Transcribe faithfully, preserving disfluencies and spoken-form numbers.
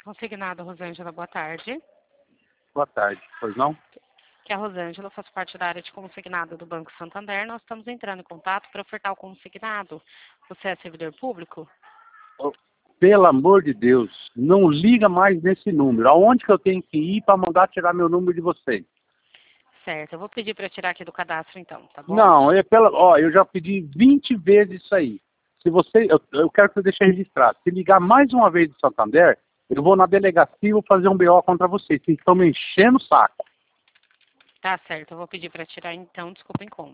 Consignado, Rosângela, boa tarde. Boa tarde, pois não? Que é a Rosângela, faço parte da área de consignado do Banco Santander. Nós estamos entrando em contato para ofertar o consignado. Você é servidor público? Oh, pelo amor de Deus, não liga mais nesse número. Aonde que eu tenho que ir para mandar tirar meu número de vocês? Certo, eu vou pedir para tirar aqui do cadastro então, tá bom? Não, é pela, ó, eu já pedi vinte vezes isso aí. Se você, eu, eu quero que você deixe registrado. Se ligar mais uma vez do Santander, eu vou na delegacia e vou fazer um B O contra vocês. Vocês estão me enchendo o saco. Tá certo, eu vou pedir para tirar então, desculpa, em como.